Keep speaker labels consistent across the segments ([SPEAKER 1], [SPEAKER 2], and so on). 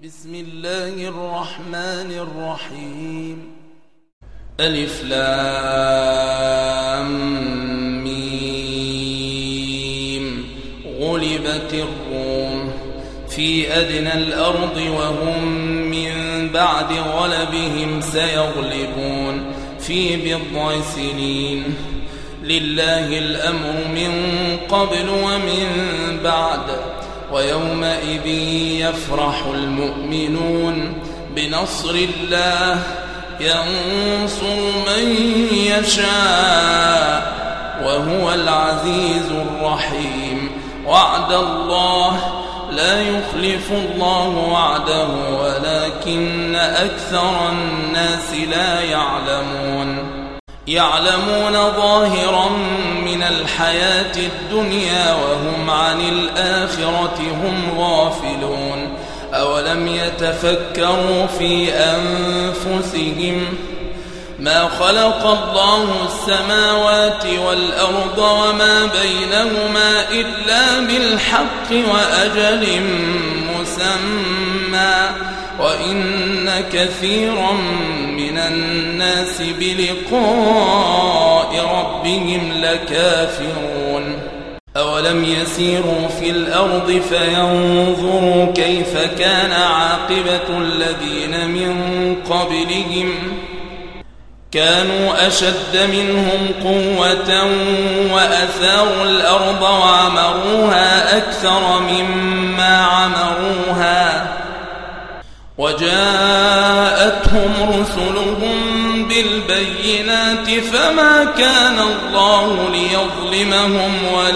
[SPEAKER 1] بسم الله الرحمن الرحيم. ألف لام ميم. غلبت الروم في أدنى الأرض وهم من بعد غلبهم سيغلبون في بضع سنين. لله الأمر من قبل ومن بعد، ويومئذ يفرح المؤمنون بنصر الله ينصر من يشاء وهو العزيز الرحيم. وعد الله لا يخلف الله وعده ولكن أكثر الناس لا يعلمون ظاهرا من الحياة الدنيا وهم عن الآخرة هم غافلون. أولم يتفكروا في أنفسهم ما خلق الله السماوات والأرض وما بينهما إلا بالحق وأجل مسمى، وإن كثيرا من الناس بلقاء ربهم لكافرون. أولم يسيروا في الأرض فينظروا كيف كان عاقبة الذين من قبلهم كانوا أشد منهم قوة وأثاروا الأرض وعمروها أكثر مما عمروها، وجاءتهم رسلهم بالبينات فما كان الله ليظلمهم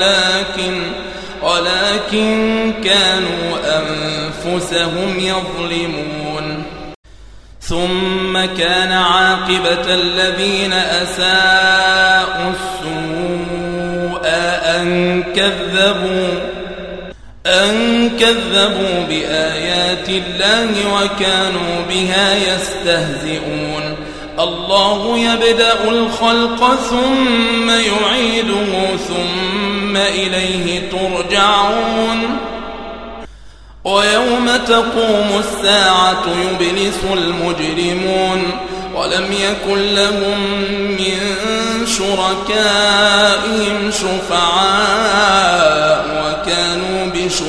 [SPEAKER 1] ولكن كانوا أنفسهم يظلمون. ثم كان عاقبة الذين أساءوا السوء أن كذبوا بآيات الله وكانوا بها يستهزئون. الله يبدأ الخلق ثم يعيده ثم إليه ترجعون. ويوم تقوم الساعة يبلس المجرمون ولم يكن لهم من شركائهم شفعاء وكانوا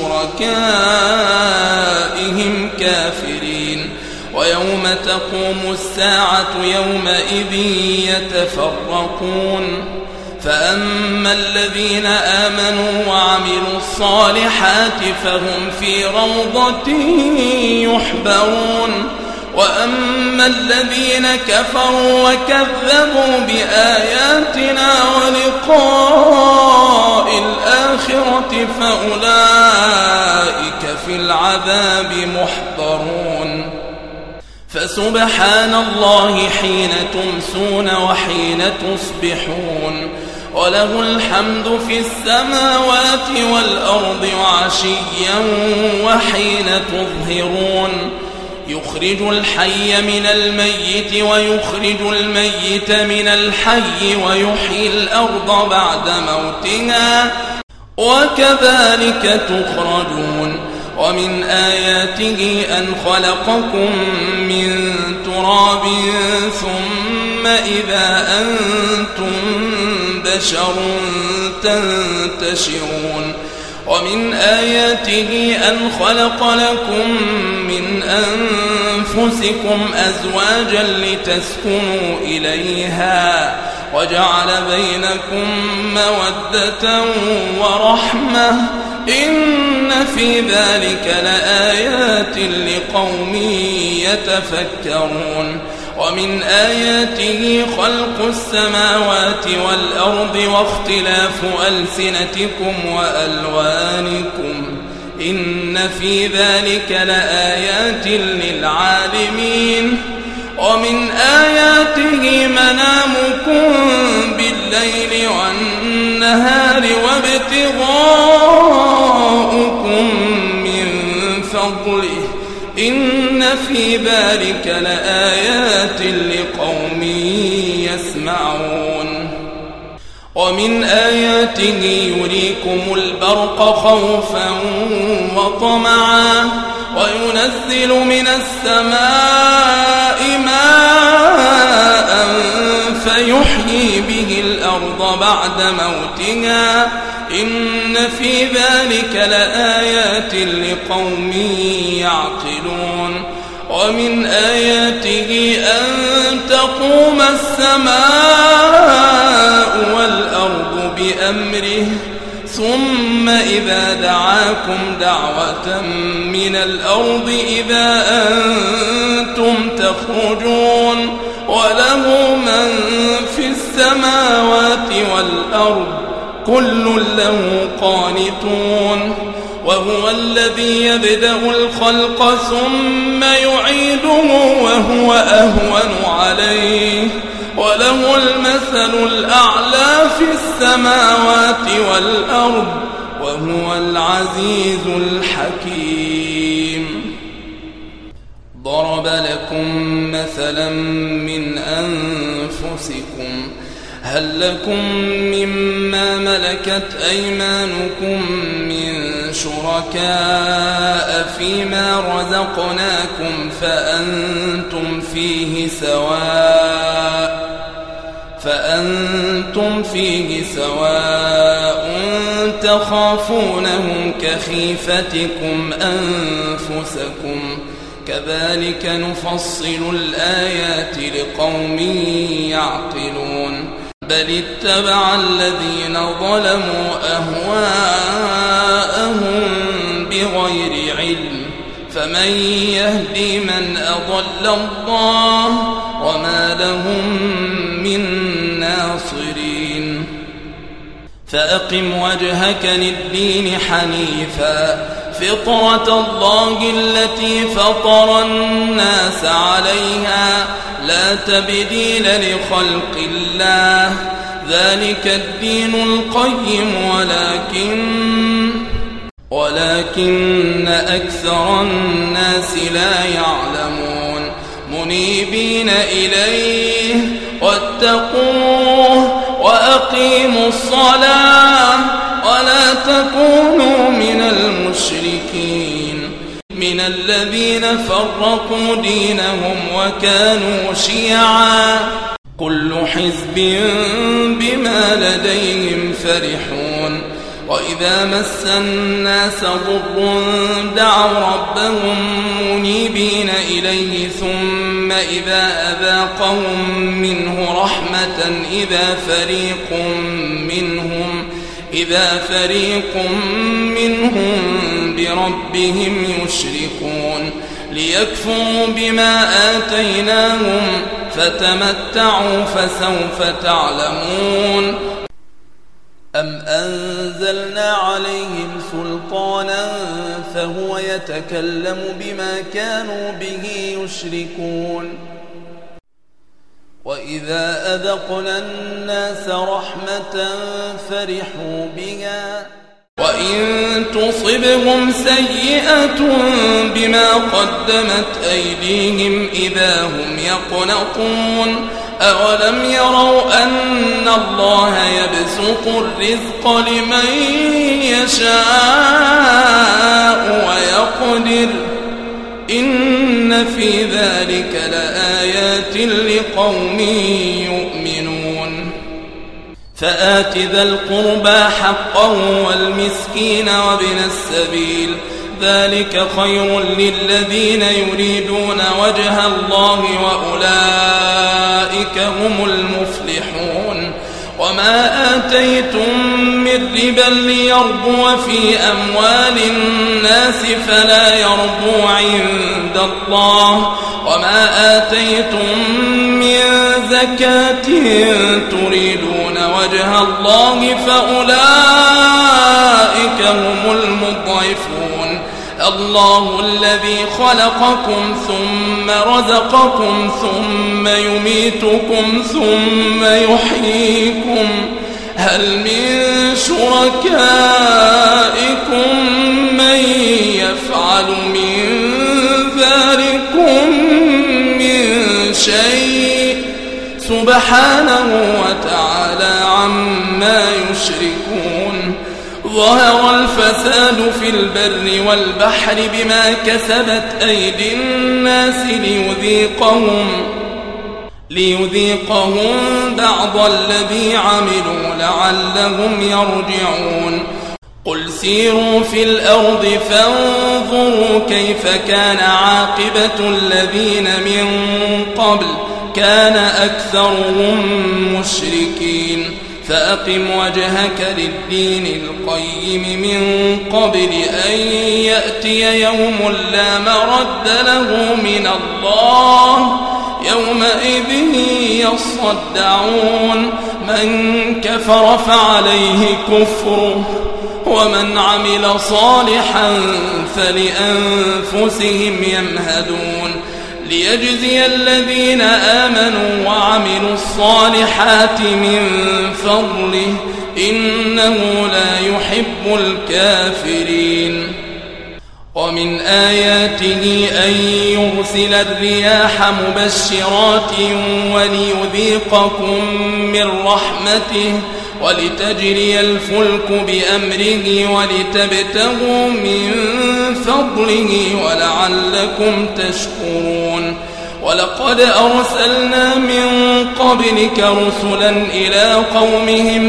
[SPEAKER 1] بشركائهم كافرين. ويوم تقوم الساعة يومئذ يتفرقون، فأما الذين آمنوا وعملوا الصالحات فهم في روضة يحبرون، وأما الذين كفروا وكذبوا بآياتنا ولقاء الآخرة فأولئك في العذاب محضرون. فسبحان الله حين تمسون وحين تصبحون، وله الحمد في السماوات والأرض وعشيا وحين تظهرون. يخرج الحي من الميت ويخرج الميت من الحي ويحيي الأرض بعد موتها وكذلك تخرجون. ومن آياته أن خلقكم من تراب ثم إذا أنتم بشر تنتشرون. ومن آياته أن خلق لكم من أنفسكم أزواجا لتسكنوا إليها وجعل بينكم مودة ورحمة، إن في ذلك لآيات لقوم يتفكرون. ومن آياته خلق السماوات والأرض واختلاف ألسنتكم وألوانكم، إن في ذلك لآيات للعالمين. ومن آياته منامكم بالليل والنهار وابتغاؤكم من فضله، إن في ذلك لآيات لقوم يسمعون. ومن آياته يريكم البرق خوفا وطمعا وينزل من السماء ماء فيحيي به الأرض بعد موتها إن في ذلك لآيات لقوم يعقلون ومن آياته أن تقوم السماء والأرض بأمره ثم إذا دعاكم دعوة من الأرض إذا أنتم تخرجون وله من في السماوات والأرض كل له قانتون وهو الذي يبدأ الخلق ثم يعيده وهو أهون عليه وله المثل الأعلى في السماوات والأرض وهو العزيز الحكيم. ضرب لكم مثلا من أنفسكم هل لكم مما ملكت أيمانكم من شركاء فيما رزقناكم فأنتم فيه سواء تخافونهم كخيفتكم أنفسكم كذلك نفصل الآيات لقوم يعقلون بل اتبع الذين ظلموا أهواءهم بغير علم فمن يهدي من أضل الله وما لهم من ناصرين. فأقم وجهك للدين حنيفا فطرة الله التي فطر الناس عليها لا تبديل لخلق الله ذلك الدين القيم ولكن أكثر الناس لا يعلمون منيبين إليه واتقوه وأقيموا الصلاة ولا تكونوا من المشركين من الذين فرقوا دينهم وكانوا شيعا كل حزب بما لديهم فرحون وإذا مس الناس ضر دعوا ربهم منيبين إليه ثم إذا أذاقهم منه رحمة إذا فريق منهم بربهم يشركون ليكفروا بما آتيناهم فتمتعوا فسوف تعلمون. أم أنزلنا عليهم سلطانا فهو يتكلم بما كانوا به يشركون وإذا أذقنا الناس رحمة فرحوا بها وإن تصبهم سيئة بما قدمت أيديهم إذا هم يقنطون أولم يروا أن الله يبسط الرزق لمن يشاء ويقدر إن في ذلك لآيات لقوم يؤمنون. فآت ذا القربى حقه والمسكين وابن السبيل ذلك خير للذين يريدون وجه الله وأولئك هم المفلحون. وما آتيتم من ربا ليربو في أموال الناس فلا يربو عند الله وما آتيتم من زكاة تريدون وجه الله فأولئك هم المضعفون. الله الذي خلقكم ثم رزقكم ثم يميتكم ثم يحييكم هل من شركائكم من يفعل من ذلكم من شيء سبحانه وتعالى عما يشركون. ظهر الفساد والفساد في البر والبحر بما كسبت أيدي الناس ليذيقهم بعض الذي عملوا لعلهم يرجعون قل سيروا في الأرض فانظروا كيف كان عاقبة الذين من قبل كان أكثرهم مشركين فأقم وجهك للدين القيم من قبل أن يأتي يوم لا مرد له من الله يومئذ يصدعون من كفر فعليه كفره ومن عمل صالحا فلأنفسهم يمهدون ليجزي الذين آمنوا وعملوا الصالحات من فضله إنه لا يحب الكافرين ومن آياته أن يرسل الرياح مبشرات وليذيقكم من رحمته ولتجري الفلك بأمره ولتبتغوا من فضله ولعلكم تشكرون ولقد أرسلنا من قبلك رسلا إلى قومهم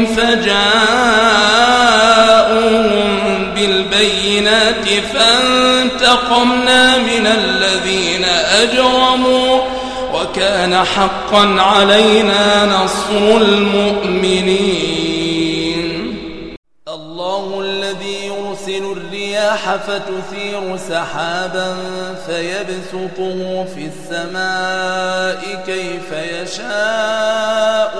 [SPEAKER 1] فجاءوهم بالبينات فانتقمنا من الذين أجرموا وكان حقا علينا نصر المؤمنين الله الذي يرسل الرياح فتثير سحابا فيبسطه في السماء كيف يشاء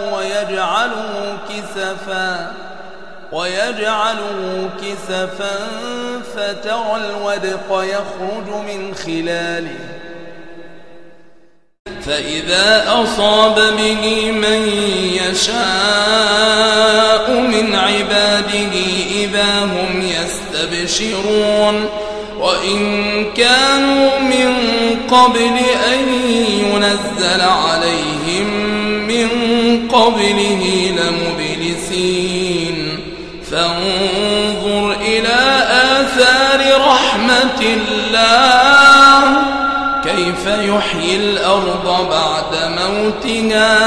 [SPEAKER 1] ويجعله كسفا فترى الودق يخرج من خلاله فإذا أصاب به من يشاء من عباده إذا هم يستبشرون وإن كانوا من قبل أن ينزل عليهم من قبله لمبلسين فانظر إلى آثار رحمة الله كيف يحيي الأرض بعد موتها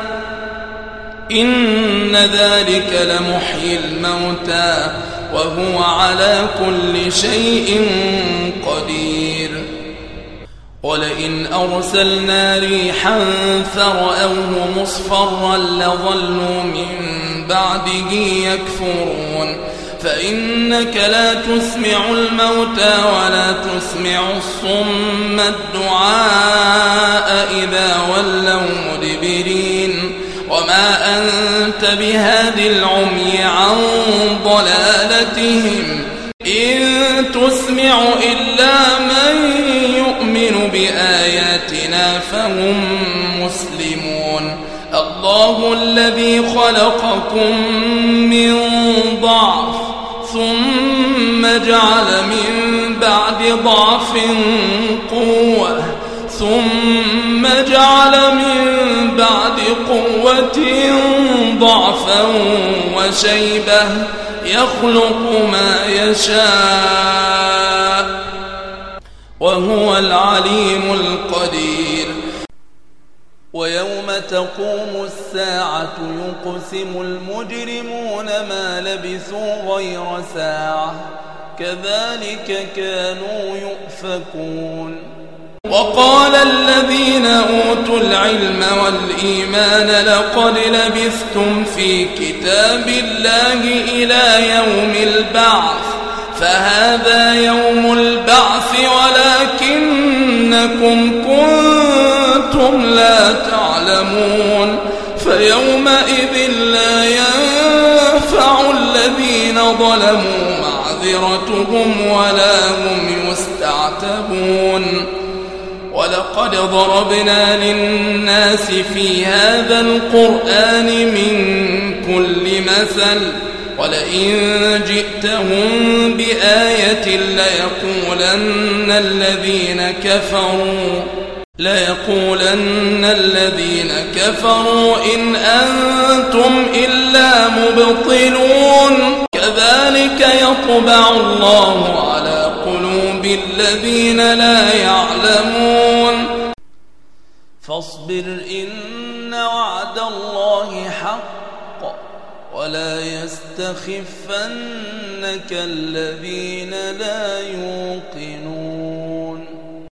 [SPEAKER 1] إن ذلك لمحيي الموتى وهو على كل شيء قدير ولئن أرسلنا ريحا فرأوه مصفرا لظلوا من بعده يكفرون فإنك لا تسمع الموتى ولا تسمع الصم الدعاء إذا ولوا مدبرين وما أنت بهادي العمي عن ضلالتهم إن تسمع إلا من يؤمن بآياتنا فهم مسلمون الله الذي خلقكم من ضعف ثم جعل من بعد ضعف قوة ثم جعل من بعد قوة ضعفا وشيبة يخلق ما يشاء وهو العليم القدير ويوم تقوم الساعة يقسم المجرمون ما لبثوا غير ساعة كذلك كانوا يؤفكون وقال الذين أوتوا العلم والإيمان لقد لبثتم في كتاب الله إلى يوم البعث فهذا يوم البعث ولكنكم كنتم لا تعلمون فيومئذ لا ينفع الذين ظلموا معذرتهم ولا هم يستعتبون ولقد ضربنا للناس في هذا القرآن من كل مثل ولئن جئتهم بآية ليقولن الذين كفروا إن أنتم إلا مبطلون كذلك ويطبع الله على قلوب الذين لا يعلمون فاصبر إن وعد الله حق ولا يستخفنك الذين لا يوقنون